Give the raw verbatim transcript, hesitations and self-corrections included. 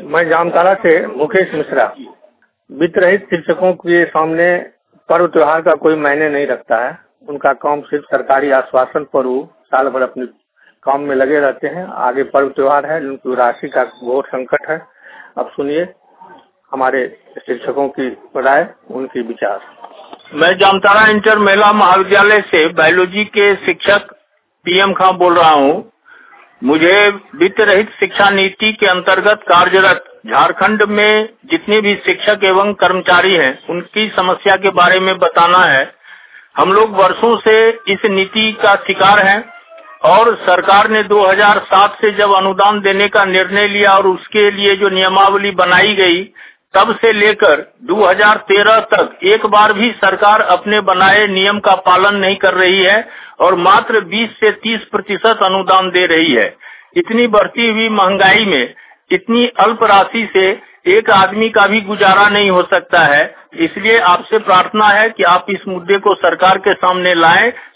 मैं जामताड़ा से मुकेश मिश्रा। वित्त रहित शिक्षकों के सामने पर्व त्योहार का कोई मायने नहीं रखता है। उनका काम सिर्फ सरकारी आश्वासन पर वो साल भर अपने काम में लगे रहते हैं। आगे पर्व त्योहार है, उनकी राशि का घोर संकट है। अब सुनिए हमारे शिक्षकों की राय, उनकी विचार। मैं जामताड़ा इंटर महिला महाविद्यालय से बायोलॉजी के शिक्षक पीएम खां बोल रहा हूँ। मुझे वित्त रहित शिक्षा नीति के अंतर्गत कार्यरत झारखंड में जितने भी शिक्षक एवं कर्मचारी हैं उनकी समस्या के बारे में बताना है। हम लोग वर्षों से इस नीति का शिकार हैं और सरकार ने दो हज़ार सात से जब अनुदान देने का निर्णय लिया और उसके लिए जो नियमावली बनाई गई, तब से लेकर दो हज़ार तेरह तक एक बार भी सरकार अपने बनाए नियम का पालन नहीं कर रही है और मात्र बीस से तीस प्रतिशत अनुदान दे रही है। इतनी बढ़ती हुई महंगाई में इतनी अल्प राशि से एक आदमी का भी गुजारा नहीं हो सकता है। इसलिए आपसे प्रार्थना है कि आप इस मुद्दे को सरकार के सामने लाएं